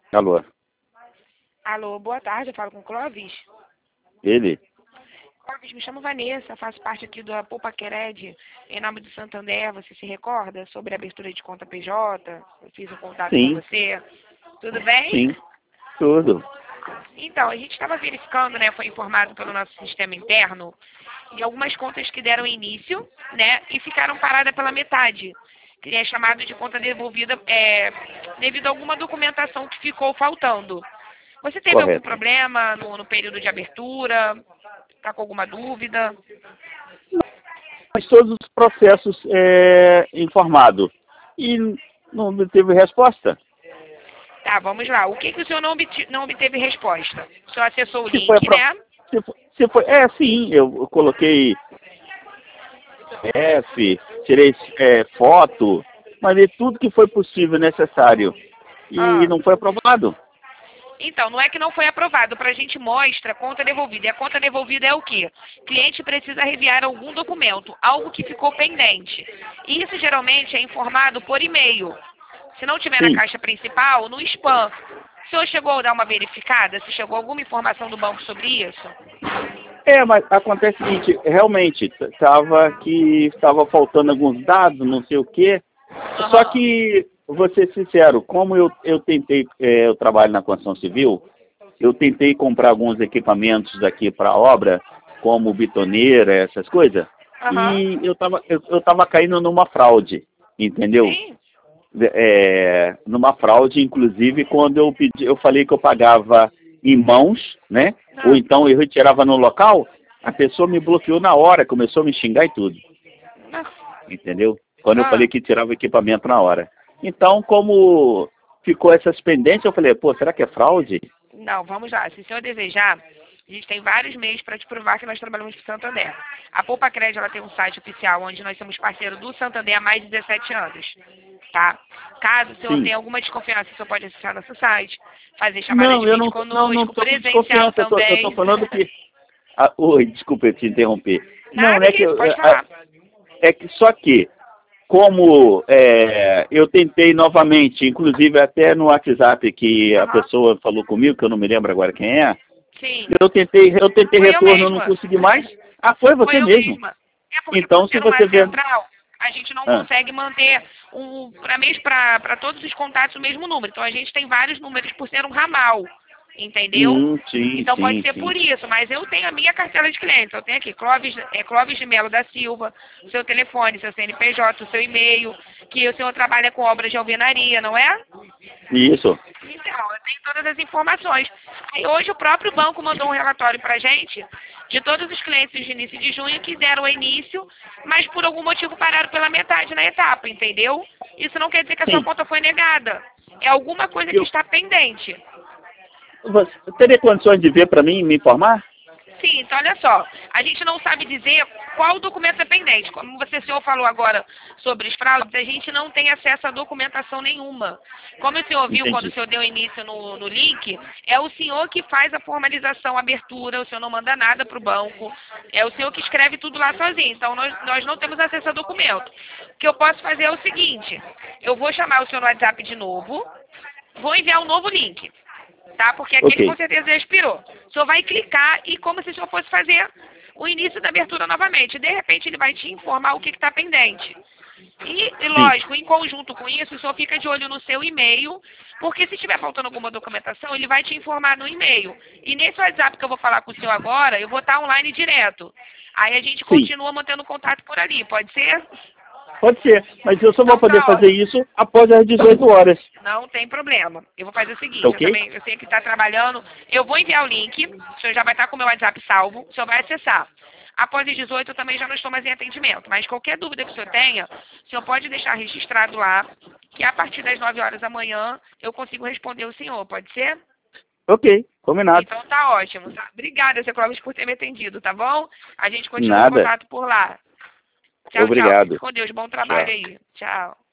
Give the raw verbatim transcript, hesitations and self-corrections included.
Alô, Alô, boa tarde, eu falo com o Clóvis. ele? Clóvis, me chamo Vanessa, faço parte aqui da Poupa Quered, em nome do Santander. Você se recorda sobre a abertura de conta P J? Eu fiz um contato com Sim, você. Tudo bem? sim, tudo. Então, a gente estava verificando, né, foi informado pelo nosso sistema interno, e algumas contas que deram início, né, e ficaram paradas pela metade, que é chamado de conta devolvida é, devido a alguma documentação que ficou faltando. Você teve algum Correto. problema no, no período de abertura? Está com alguma dúvida? Mas todos os processos é, informado. E não teve resposta. Tá, vamos lá. O que, que o senhor não, obti- não obteve resposta? O senhor acessou o Se foi, link, apro- né? se foi, se foi é, sim, eu, eu coloquei F, tirei é, foto, mandei tudo que foi possível e necessário. E Ah. não foi aprovado. Então, não é que não foi aprovado. Para a gente mostra conta devolvida. E a conta devolvida é o quê? Cliente precisa enviar algum documento, algo que ficou pendente. E isso geralmente é informado por e-mail. Se não tiver na Sim. caixa principal, no spam. O senhor chegou a dar uma verificada? Se chegou alguma informação do banco sobre isso? É, mas acontece o seguinte, realmente, estava que estava faltando alguns dados, não sei o quê. Só Aham. que, vou ser sincero, como eu, eu tentei, é, eu trabalho na construção civil, eu tentei comprar alguns equipamentos aqui para a obra, como bitoneira, essas coisas, Aham. e eu estava eu, eu tava caindo numa fraude, entendeu? Sim. É, numa fraude, inclusive, quando eu pedi, eu falei que eu pagava em mãos, né? Ou Ah. então eu retirava no local, a pessoa me bloqueou na hora, começou a me xingar e tudo, entendeu? Quando eu falei Ah. que tirava o equipamento na hora. Então, como ficou essas pendências, eu falei, pô, será que é fraude? Não, vamos lá. Se o senhor desejar, a gente tem vários meios para te provar que nós trabalhamos com o Santander. A Poupa Cred, ela tem um site oficial onde nós somos parceiro do Santander há mais de dezessete anos. Tá? Caso o senhor Sim. tenha alguma desconfiança, o senhor pode acessar nosso site, fazer chamada Não, de eu vídeo não, não, não conosco, estou com presencial desconfiança, eu tô, eu tô também. falando que... Ah, oi, desculpa eu te interromper. Não, não Nada é que que... isso, eu- pode ah, falar. É que só que, como é, eu tentei novamente, inclusive até no WhatsApp que a Aham. pessoa falou comigo, que eu não me lembro agora quem é, Sim. eu tentei, eu tentei Foi eu retorno, eu não mesma. consegui mais. Ah, foi Foi você eu mesmo. mesma. É porque por Então, se ser uma você vê... central, a gente não Ah, consegue manter um, para todos os contatos o mesmo número. Então a gente tem vários números por ser um ramal. Entendeu? hum, sim, Então pode sim, ser sim. por isso, mas eu tenho a minha cartela de clientes. Eu tenho aqui Clóvis, é, Clóvis de Melo da Silva, seu telefone, seu C N P J, o seu e-mail, que o senhor trabalha com obras de alvenaria, não é? Isso. Então, eu tenho todas as informações. Aí hoje o próprio banco mandou um relatório para a gente de todos os clientes de início de junho que deram início, mas por algum motivo pararam pela metade na etapa, entendeu? Isso não quer dizer que a sua Sim. conta foi negada. É alguma coisa que Eu, está pendente. você teria condições de ver para mim, me informar? Sim, então olha só, a gente não sabe dizer qual documento é pendente. Como você, senhor, falou agora sobre os fraudes, a gente não tem acesso a documentação nenhuma. Como o senhor viu quando o Entendi. senhor deu início no, no link, é o senhor que faz a formalização, a abertura, o senhor não manda nada para o banco, é o senhor que escreve tudo lá sozinho. Então nós, nós não temos acesso a documento. O que eu posso fazer é o seguinte, eu vou chamar o senhor no WhatsApp de novo, vou enviar um novo link. Tá? Porque aquele com Ok. certeza já expirou. O senhor vai clicar e como se o senhor fosse fazer o início da abertura novamente. De repente ele vai te informar o que está pendente. E, e, Sim, lógico, em conjunto com isso, o senhor fica de olho no seu e-mail, porque se estiver faltando alguma documentação, ele vai te informar no e-mail. E nesse WhatsApp que eu vou falar com o senhor agora, eu vou estar online direto. Aí a gente sim. continua mantendo contato por ali, pode ser? Pode ser, mas eu só vou Então poder tá fazer ótimo. isso após as dezoito horas. Não tem problema. Eu vou fazer o Tá seguinte, eu ok? também, eu sei que está trabalhando, eu vou enviar o link, o senhor já vai estar com o meu WhatsApp salvo, o senhor vai acessar. Após as dezoito eu também já não estou mais em atendimento, mas qualquer dúvida que o senhor tenha, o senhor pode deixar registrado lá, que a partir das nove horas da manhã eu consigo responder o senhor, pode ser? Ok, combinado. Então tá ótimo. Tá? Obrigada, seu Clóvis, por ter me atendido, tá bom? A gente continua em Nada. contato por lá. Tchau, tchau. Fique Obrigado. com Deus. Bom trabalho Tchau. aí. Tchau.